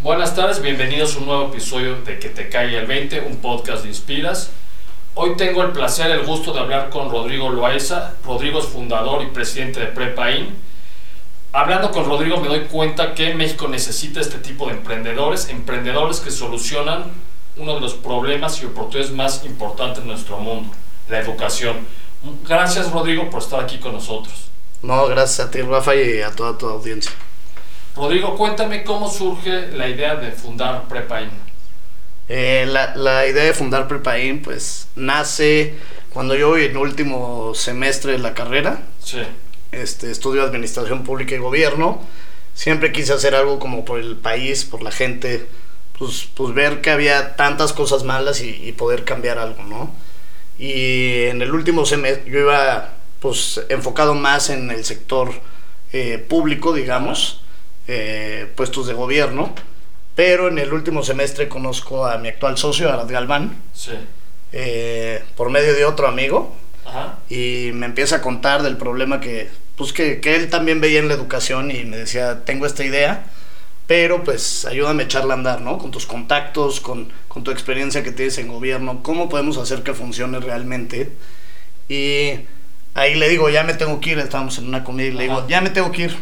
Buenas tardes, bienvenidos a un nuevo episodio de Que te caiga el 20, un podcast de Inspiras. Hoy tengo el placer, el gusto de hablar con Rodrigo Loaiza. Rodrigo es fundador y presidente de Prepain. Hablando con Rodrigo me doy cuenta que México necesita este tipo de emprendedores que solucionan uno de los problemas y oportunidades más importantes en nuestro mundo, la educación. Gracias, Rodrigo, por estar aquí con nosotros. No, gracias a ti, Rafa, y a toda tu audiencia. Rodrigo, cuéntame cómo surge la idea de fundar Prepain. La idea de fundar Prepain pues nace cuando yo voy en último semestre de la carrera. Sí. Estudio Administración Pública y Gobierno. Siempre quise hacer algo como por el país, por la gente, pues ver que había tantas cosas malas y poder cambiar algo, ¿no? Y en el último semestre yo iba pues enfocado más en el sector público, digamos, puestos de gobierno, pero en el último semestre conozco a mi actual socio, Arad Galván, Sí. por medio de otro amigo. Ajá. Y me empieza a contar del problema que él también veía en la educación, y me decía, tengo esta idea, pero pues ayúdame a echarla a andar, ¿no? Con tus contactos, con tu experiencia que tienes en gobierno, ¿cómo podemos hacer que funcione realmente? Y ahí le digo, ya me tengo que ir, estábamos en una comida y le digo, Ajá. ya me tengo que ir.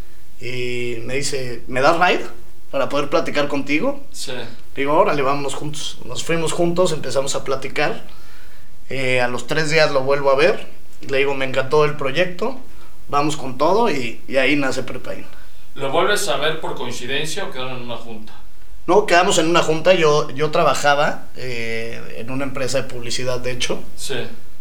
Y me dice, ¿me das ride para poder platicar contigo? Sí. Digo, órale, vámonos juntos. Nos fuimos juntos, empezamos a platicar. A los 3 días lo vuelvo a ver. Le digo, me encantó el proyecto, vamos con todo, y ahí nace Prepain. ¿Lo vuelves a ver por coincidencia o quedaron en una junta? No, quedamos en una junta. Yo trabajaba en una empresa de publicidad, de hecho. Sí.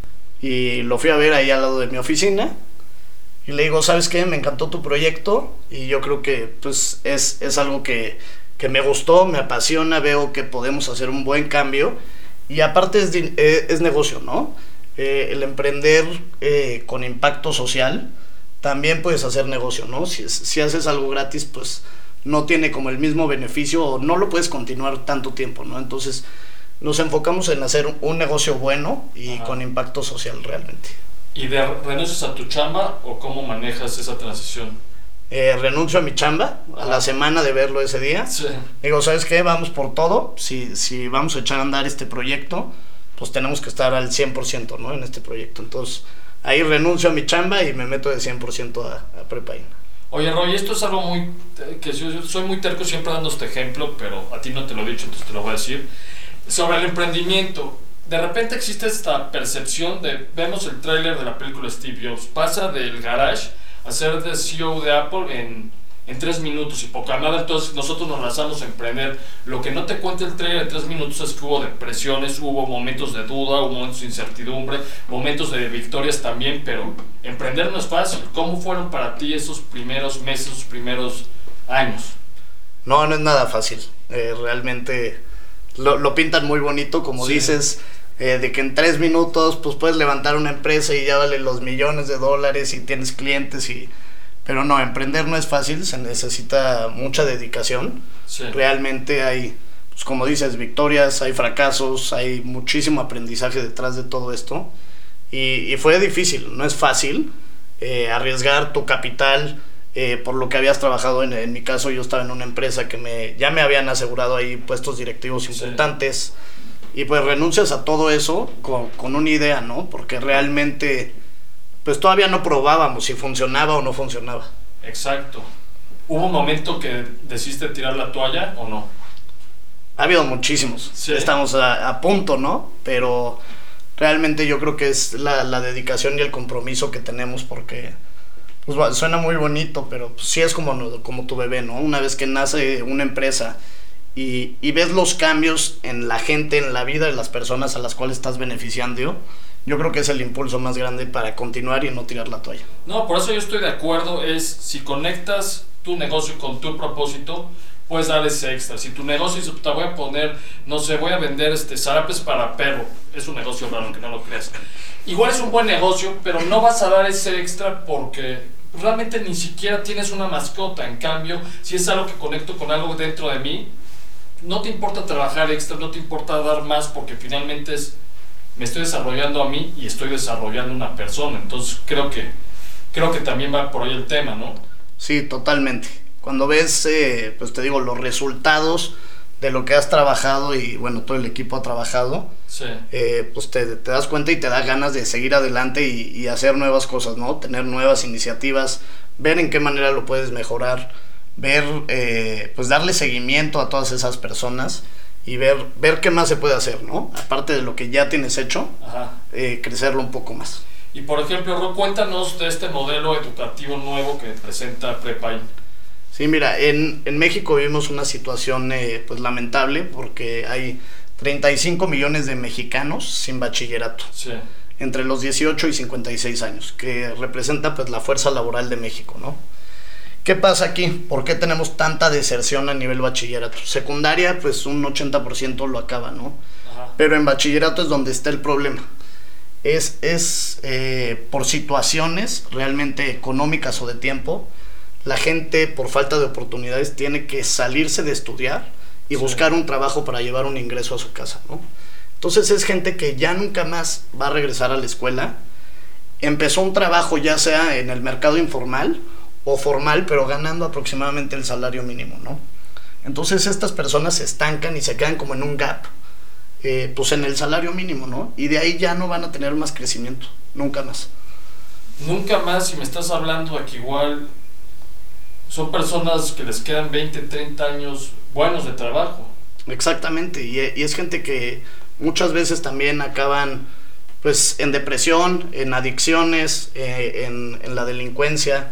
Y lo fui a ver ahí al lado de mi oficina. Y le digo, ¿sabes qué? Me encantó tu proyecto. Y yo creo que pues es algo que me gustó, me apasiona. Veo que podemos hacer un buen cambio. Y aparte es negocio, ¿no? El emprender con impacto social, también puedes hacer negocio, ¿no? Si haces algo gratis, pues no tiene como el mismo beneficio, o no lo puedes continuar tanto tiempo, ¿no? Entonces nos enfocamos en hacer un negocio bueno y Ajá. con impacto social realmente. ¿Y renuncias a tu chamba o cómo manejas esa transición? Renuncio a mi chamba a la semana de verlo ese día. Sí. Digo, ¿sabes qué? Vamos por todo. Si vamos a echar a andar este proyecto, pues tenemos que estar al 100%, ¿no? En este proyecto. Entonces ahí renuncio a mi chamba y me meto de 100% a Prepain. Oye, Roy, esto es algo que yo soy muy terco siempre dando este ejemplo, pero a ti no te lo he dicho, entonces te lo voy a decir. Sobre el emprendimiento, de repente existe esta percepción vemos el tráiler de la película Steve Jobs, pasa del garage a ser de CEO de Apple en 3 minutos y poca nada. Entonces nosotros nos lanzamos a emprender. Lo que no te cuenta el trailer de 3 minutos es que hubo depresiones, hubo momentos de duda, hubo momentos de incertidumbre, momentos de victorias también, pero emprender no es fácil. ¿Cómo fueron para ti esos primeros meses, esos primeros años? No es nada fácil. Realmente lo pintan muy bonito, como Sí. dices, de que en 3 minutos pues puedes levantar una empresa y ya vale los millones de dólares y tienes clientes. Pero no, emprender no es fácil, se necesita mucha dedicación. Sí. Realmente hay, pues como dices, victorias, hay fracasos, hay muchísimo aprendizaje detrás de todo esto. Y fue difícil, no es fácil arriesgar tu capital por lo que habías trabajado. En mi caso, yo estaba en una empresa que ya me habían asegurado ahí puestos directivos importantes. Sí. Y pues renuncias a todo eso con una idea, ¿no? Porque realmente pues todavía no probábamos si funcionaba o no funcionaba. Exacto. ¿Hubo un momento que decidiste tirar la toalla o no? Ha habido muchísimos. Sí. Estamos a punto, ¿no? Pero realmente yo creo que es la dedicación y el compromiso que tenemos, porque pues bueno, suena muy bonito, pero pues, sí es como tu bebé, ¿no? Una vez que nace una empresa y ves los cambios en la gente, en la vida de las personas a las cuales estás beneficiando, yo creo que es el impulso más grande para continuar y no tirar la toalla. No, por eso yo estoy de acuerdo. Si conectas tu negocio con tu propósito, puedes dar ese extra. Si tu negocio dice, te voy a poner, no sé, voy a vender zarapes para perro, es un negocio raro, aunque no lo creas. Igual es un buen negocio, pero no vas a dar ese extra porque realmente ni siquiera tienes una mascota. En cambio, si es algo que conecto con algo dentro de mí, no te importa trabajar extra, no te importa dar más, porque finalmente me estoy desarrollando a mí y estoy desarrollando una persona. Entonces creo que también va por ahí el tema, ¿no? Sí, totalmente. Cuando ves, pues te digo, los resultados de lo que has trabajado y bueno, todo el equipo ha trabajado, Sí. Pues te das cuenta y te da ganas de seguir adelante y hacer nuevas cosas, ¿no? Tener nuevas iniciativas, ver en qué manera lo puedes mejorar, ver, pues darle seguimiento a todas esas personas y ver qué más se puede hacer, ¿no? Aparte de lo que ya tienes hecho, Ajá. crecerlo un poco más. Y por ejemplo, Ro, cuéntanos de este modelo educativo nuevo que presenta Prepain. Sí, mira, en México vivimos una situación pues lamentable porque hay 35 millones de mexicanos sin bachillerato, Sí. entre los 18 y 56 años, que representa pues la fuerza laboral de México, ¿no? ¿Qué pasa aquí? ¿Por qué tenemos tanta deserción a nivel bachillerato? Secundaria, pues un 80% lo acaba, ¿no? Ajá. Pero en bachillerato es donde está el problema. Es por situaciones realmente económicas o de tiempo. La gente, por falta de oportunidades, tiene que salirse de estudiar y Sí. buscar un trabajo para llevar un ingreso a su casa, ¿no? Entonces es gente que ya nunca más va a regresar a la escuela. Empezó un trabajo ya sea en el mercado informal o formal, pero ganando aproximadamente el salario mínimo, ¿no? Entonces estas personas se estancan y se quedan como en un gap, pues en el salario mínimo, ¿no? Y de ahí ya no van a tener más crecimiento, nunca más. Nunca más, si me estás hablando de que igual son personas que les quedan 20, 30 años buenos de trabajo. Exactamente, y es gente que muchas veces también acaban pues en depresión, en adicciones, en la delincuencia.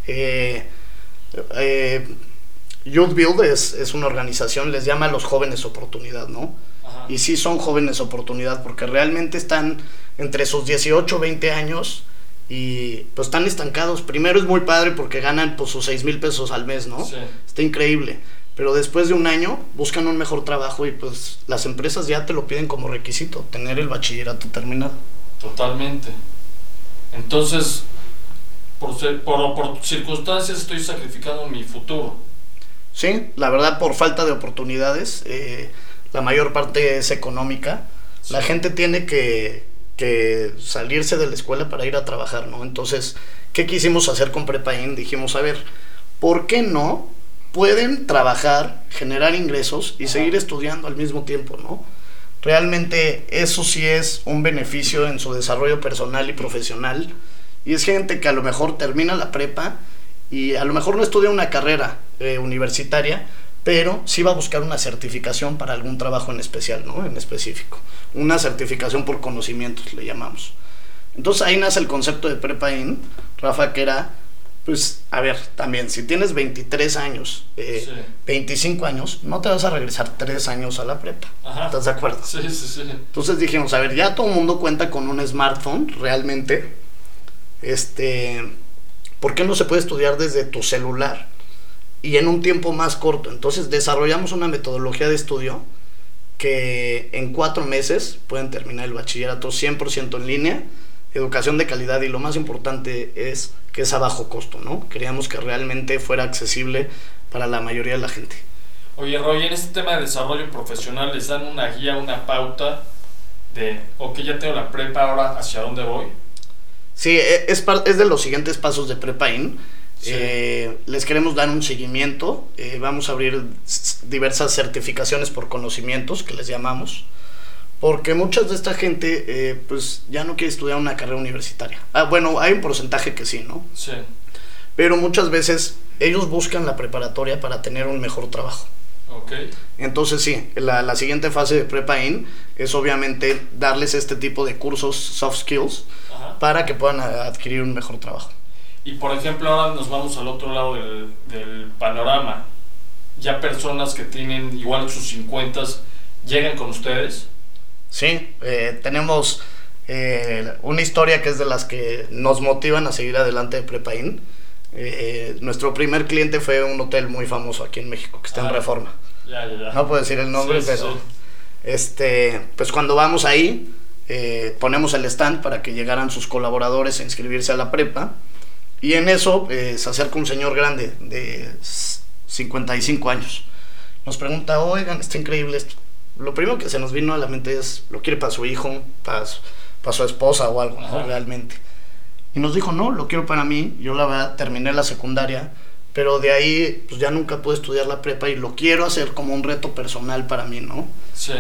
Youth Build es una organización, les llama a los jóvenes oportunidad, ¿no? Ajá. Y sí son jóvenes oportunidad porque realmente están entre sus 18, 20 años y pues están estancados. Primero es muy padre porque ganan pues sus 6,000 pesos al mes, ¿no? Sí. Está increíble. Pero después de un año buscan un mejor trabajo y pues las empresas ya te lo piden como requisito, tener el bachillerato terminado. Totalmente. Entonces, por circunstancias estoy sacrificando mi futuro. Sí, la verdad por falta de oportunidades, la mayor parte es económica. Sí. La gente tiene que salirse de la escuela para ir a trabajar, ¿no? Entonces, ¿qué quisimos hacer con Prepain? Dijimos, a ver, ¿por qué no pueden trabajar, generar ingresos y Ajá. seguir estudiando al mismo tiempo, ¿no? Realmente eso sí es un beneficio en su desarrollo personal y profesional. Y es gente que a lo mejor termina la prepa y a lo mejor no estudia una carrera universitaria, pero sí va a buscar una certificación para algún trabajo en especial, ¿no? En específico. Una certificación por conocimientos, le llamamos. Entonces ahí nace el concepto de Prepain, Rafa, que era, pues, a ver, también, si tienes 23 años, Sí. 25 años, no te vas a regresar 3 años a la prepa. Ajá. ¿Estás de acuerdo? Sí, sí, sí. Entonces dijimos, a ver, ya todo el mundo cuenta con un smartphone, realmente. ¿Por qué no se puede estudiar desde tu celular? Y en un tiempo más corto. Entonces desarrollamos una metodología de estudio que en 4 meses pueden terminar el bachillerato 100% en línea, educación de calidad, y lo más importante es que es a bajo costo, ¿no? Queríamos que realmente fuera accesible para la mayoría de la gente. Oye, Roy, en este tema de desarrollo profesional, ¿les dan una guía, una pauta de, ok, ya tengo la prepa, ahora hacia dónde voy? Sí, es de los siguientes pasos de Prepain. Sí. Les queremos dar un seguimiento. Vamos a abrir diversas certificaciones por conocimientos, que les llamamos, porque muchas de esta gente pues ya no quiere estudiar una carrera universitaria. Bueno, hay un porcentaje que sí, ¿no? Sí. Pero muchas veces ellos buscan la preparatoria para tener un mejor trabajo. Ok. Entonces sí, la siguiente fase de Prepain es obviamente darles este tipo de cursos soft skills. Ajá. Para que puedan adquirir un mejor trabajo. Y por ejemplo, ahora nos vamos al otro lado del panorama. Ya personas que tienen igual sus 50 llegan con ustedes. Sí, tenemos una historia que es de las que nos motivan a seguir adelante de Prepain. Nuestro primer cliente fue un hotel muy famoso aquí en México, que está en Reforma. Ya. No puedo decir el nombre, Sí, pero sí. Pues cuando vamos ahí, ponemos el stand para que llegaran sus colaboradores a inscribirse a la prepa. Y en eso se acerca un señor grande de 55 años. Nos pregunta, oigan, está increíble esto. Lo primero que se nos vino a la mente es, ¿lo quiere para su hijo, para su esposa o algo, ¿no? Realmente. Y nos dijo, no, lo quiero para mí. Yo la verdad terminé la secundaria, pero de ahí pues ya nunca pude estudiar la prepa y lo quiero hacer como un reto personal para mí, ¿no? Sí.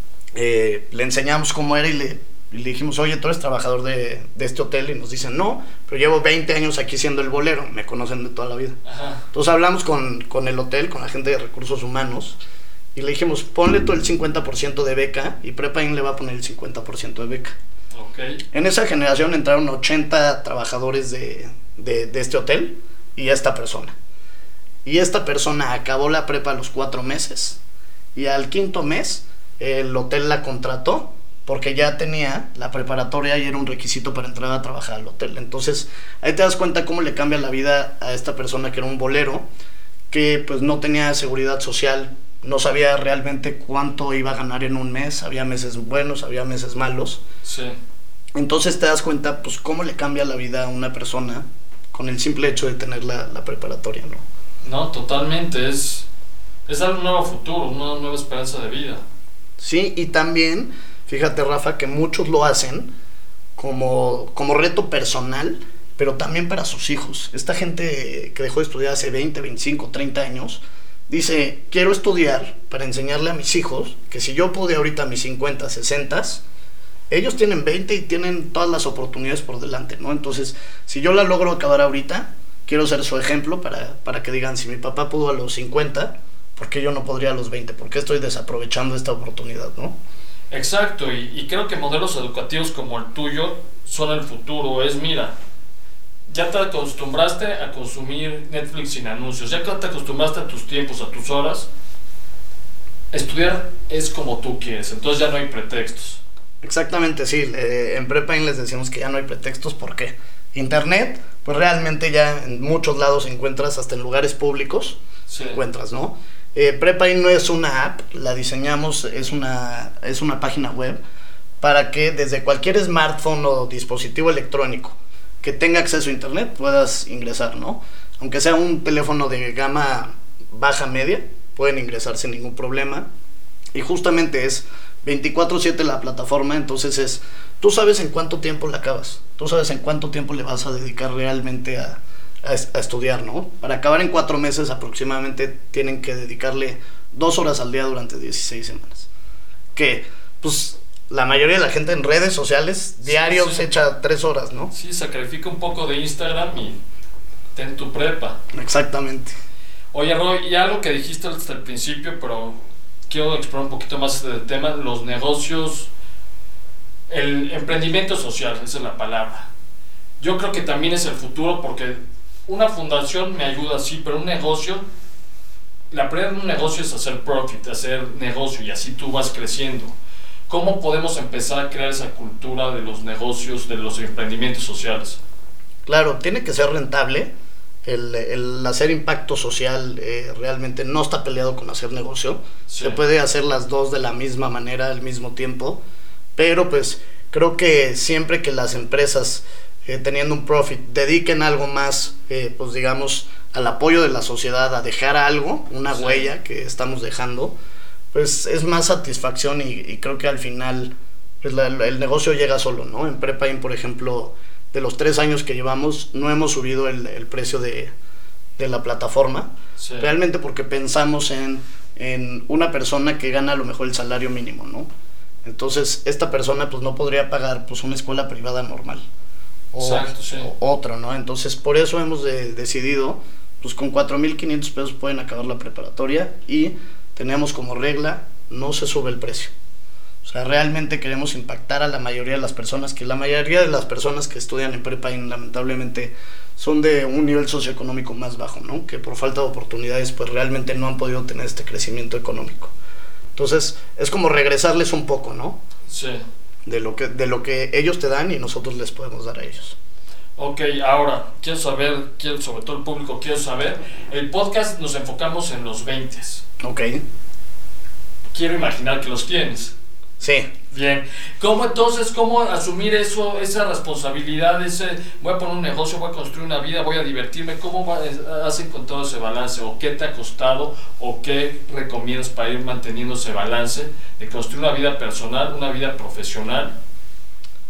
Le enseñamos cómo era y le dijimos, oye, tú eres trabajador de este hotel, y nos dicen, no, pero llevo 20 años aquí siendo el bolero, me conocen de toda la vida. Ajá. Entonces hablamos con el hotel, con la gente de recursos humanos, y le dijimos, ponle tú el 50% de beca, y Prepain le va a poner el 50% de beca. Okay. En esa generación entraron 80 trabajadores de este hotel y esta persona. Y esta persona acabó la prepa a los 4 meses, y al 5º mes el hotel la contrató porque ya tenía la preparatoria y era un requisito para entrar a trabajar al hotel. Entonces ahí te das cuenta cómo le cambia la vida a esta persona que era un bolero, que pues no tenía seguridad social, no sabía realmente cuánto iba a ganar en un mes, había meses buenos, había meses malos. Sí. Entonces te das cuenta pues cómo le cambia la vida a una persona con el simple hecho de tener la preparatoria, ¿no? No, totalmente, es dar un nuevo futuro, una nueva esperanza de vida. Sí, y también, fíjate Rafa, que muchos lo hacen como reto personal, pero también para sus hijos. Esta gente que dejó de estudiar hace 20, 25, 30 años, dice, quiero estudiar para enseñarle a mis hijos que si yo pude ahorita a mis 50, 60, ellos tienen 20 y tienen todas las oportunidades por delante, ¿no? Entonces, si yo la logro acabar ahorita, quiero ser su ejemplo para que digan, si mi papá pudo a los 50, ¿por qué yo no podría a los 20? ¿Por qué estoy desaprovechando esta oportunidad, no? Exacto, y creo que modelos educativos como el tuyo son el futuro. Es, mira, ya te acostumbraste a consumir Netflix sin anuncios, ya que te acostumbraste a tus tiempos, a tus horas. Estudiar es como tú quieres, entonces ya no hay pretextos. Exactamente, sí. En Prepain les decimos que ya no hay pretextos. ¿Por qué? Internet, pues realmente ya en muchos lados encuentras, hasta en lugares públicos, Sí. encuentras, ¿no? Prepain no es una app, la diseñamos, es una página web para que desde cualquier smartphone o dispositivo electrónico que tenga acceso a internet puedas ingresar, ¿no? Aunque sea un teléfono de gama baja media, pueden ingresar sin ningún problema. Y justamente es 24/7 la plataforma, entonces tú sabes en cuánto tiempo la acabas, tú sabes en cuánto tiempo le vas a dedicar realmente a estudiar, ¿no? Para acabar en 4 meses aproximadamente tienen que dedicarle 2 horas al día durante 16 semanas. Que, pues, la mayoría de la gente en redes sociales diario se echa 3 horas, ¿no? Sí, sacrifica un poco de Instagram y ten tu prepa. Exactamente. Oye, Roy, y algo que dijiste hasta el principio, pero quiero explorar un poquito más del tema, los negocios, el emprendimiento social, esa es la palabra. Yo creo que también es el futuro, porque una fundación me ayuda, sí, pero un negocio, la primera de un negocio es hacer profit, hacer negocio, y así tú vas creciendo. ¿Cómo podemos empezar a crear esa cultura de los negocios, de los emprendimientos sociales? Claro, tiene que ser rentable. El hacer impacto social realmente no está peleado con hacer negocio. Sí. Se puede hacer las dos de la misma manera al mismo tiempo, pero pues creo que siempre que las empresas teniendo un profit dediquen algo más, pues digamos, al apoyo de la sociedad, a dejar algo, una Sí. huella que estamos dejando, pues es más satisfacción y creo que al final pues el negocio llega solo, ¿no? En Prepain, por ejemplo, de los 3 años que llevamos, no hemos subido el precio de la plataforma, Sí. realmente porque pensamos en una persona que gana a lo mejor el salario mínimo, ¿no? Entonces esta persona pues no podría pagar pues una escuela privada normal Exacto, sí. o otro, ¿no? Entonces por eso hemos decidido pues con 4,500 pesos pueden acabar la preparatoria y tenemos como regla no se sube el precio. O sea, realmente queremos impactar a la mayoría de las personas, que la mayoría de las personas que estudian en Prepain lamentablemente son de un nivel socioeconómico más bajo, ¿no? Que por falta de oportunidades pues realmente no han podido tener este crecimiento económico. Entonces es como regresarles un poco, ¿no? Sí. De lo que ellos te dan y nosotros les podemos dar a ellos. Ok, ahora, sobre todo el público, quiero saber, el podcast nos enfocamos en los 20s. Ok. Quiero imaginar que los tienes. Sí. Bien. ¿Cómo asumir eso, esa responsabilidad, voy a poner un negocio, voy a construir una vida, voy a divertirme? ¿Cómo has encontrado ese balance? ¿O qué te ha costado? ¿O qué recomiendas para ir manteniendo ese balance de construir una vida personal, una vida profesional?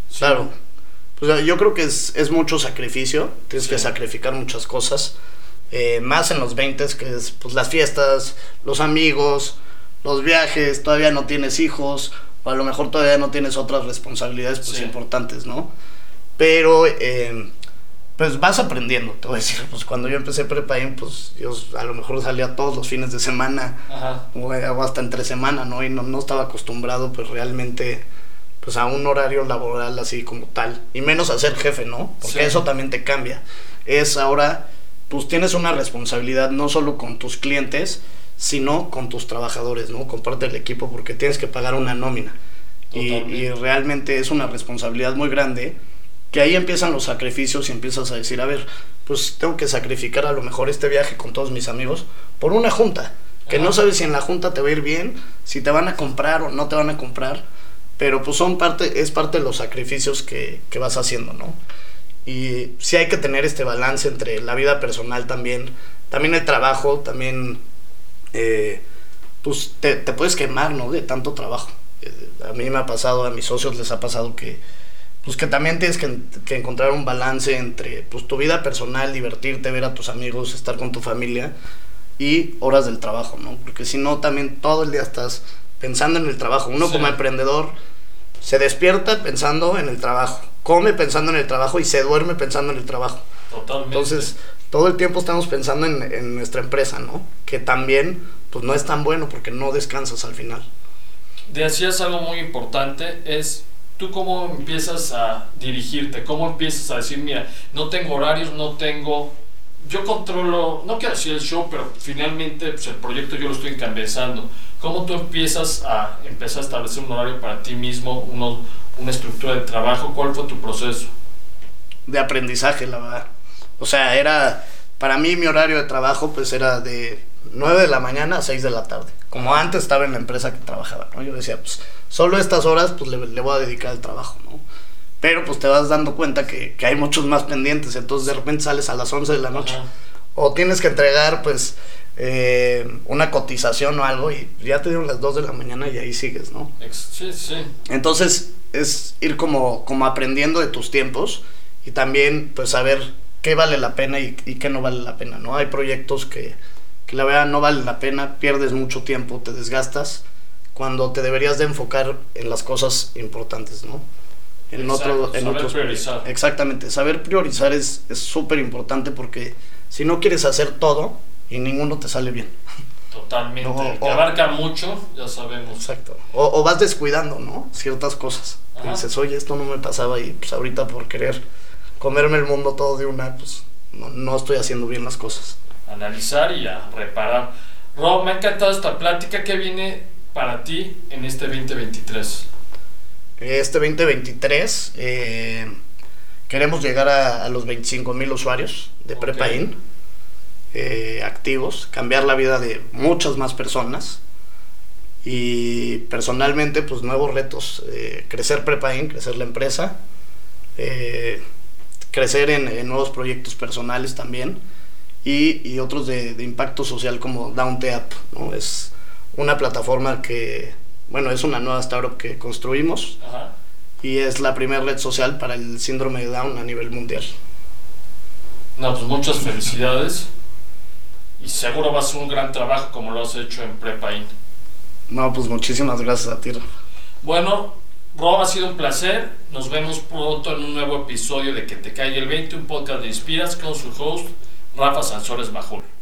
Claro. Pues yo creo que es mucho sacrificio, tienes Sí. que sacrificar muchas cosas. más en los 20, que es pues las fiestas, los amigos, los viajes, todavía no tienes hijos, o a lo mejor todavía no tienes otras responsabilidades pues importantes, ¿no? Pero pues vas aprendiendo, te voy a decir, pues cuando yo empecé Prepa In, pues yo a lo mejor salía todos los fines de semana, o hasta entre semana, ¿no? Y no estaba acostumbrado pues realmente pues a un horario laboral así como tal, y menos a ser jefe, ¿no? Porque eso también te cambia. Es ahora, pues tienes una responsabilidad no solo con tus clientes, sino con tus trabajadores, ¿no? Con parte del equipo, porque tienes que pagar una nómina. Y realmente es una responsabilidad muy grande, que ahí empiezan los sacrificios y empiezas a decir, a ver, pues tengo que sacrificar a lo mejor este viaje con todos mis amigos por una junta, que no sabes si en la junta te va a ir bien, si te van a comprar o no te van a comprar, pero pues es parte de los sacrificios que vas haciendo, ¿no? Y sí hay que tener este balance entre la vida personal también el trabajo, también pues te puedes quemar, ¿no? De tanto trabajo. A mí me ha pasado, a mis socios les ha pasado que también tienes que encontrar un balance entre pues tu vida personal, divertirte, ver a tus amigos, estar con tu familia y horas del trabajo, ¿no? Porque si no, también todo el día estás pensando en el trabajo. Uno como emprendedor se despierta pensando en el trabajo, come pensando en el trabajo y se duerme pensando en el trabajo. Totalmente. Entonces, todo el tiempo estamos pensando en nuestra empresa, ¿no? Que también, pues no es tan bueno porque no descansas al final. Decías algo muy importante, es tú cómo empiezas a dirigirte, cómo empiezas a decir, mira, no tengo horarios, yo controlo, no quiero decir el show, pero finalmente pues, el proyecto yo lo estoy encabezando. ¿Cómo tú empiezas a establecer un horario para ti mismo, una estructura de trabajo? ¿Cuál fue tu proceso? De aprendizaje, la verdad. O sea, para mí mi horario de trabajo pues era de 9 de la mañana a 6 de la tarde. Como antes estaba en la empresa que trabajaba, ¿no? Yo decía, pues solo estas horas pues le voy a dedicar al trabajo, ¿no? Pero pues te vas dando cuenta que hay muchos más pendientes, entonces de repente sales a las 11 de la noche. O tienes que entregar pues una cotización o algo y ya te dieron las 2 de la mañana y ahí sigues, ¿no? Sí. Entonces es ir como aprendiendo de tus tiempos y también pues saber qué vale la pena y qué no vale la pena, ¿no? Hay proyectos que la verdad no valen la pena, pierdes mucho tiempo, te desgastas, cuando te deberías de enfocar en las cosas importantes, ¿no? Saber priorizar. Exactamente, saber priorizar es súper importante porque si no quieres hacer todo y ninguno te sale bien. Totalmente, te abarca mucho, ya sabemos. Exacto, o vas descuidando, ¿no? Ciertas cosas. Dices, oye, esto no me pasaba y pues ahorita por querer comerme el mundo todo de una, pues no estoy haciendo bien las cosas. Analizar y a reparar. Rob, me ha encantado esta plática. ¿Qué viene para ti en este 2023? Este 2023 queremos llegar a los 25,000 usuarios de Prepa In activos, cambiar la vida de muchas más personas y personalmente pues nuevos retos, crecer Prepa In, crecer la empresa, crecer en nuevos proyectos personales también y otros de impacto social como Down the App, ¿no? Es una plataforma que, bueno, es una nueva startup que construimos y es la primera red social para el síndrome de Down a nivel mundial. No, pues muchas felicidades y seguro va a ser un gran trabajo como lo has hecho en Prepa In. No, pues muchísimas gracias a ti. Bueno, Rob, ha sido un placer. Nos vemos pronto en un nuevo episodio de Que Te Caiga el 20, un podcast de Inspiras con su host Rafa Sansores Majul.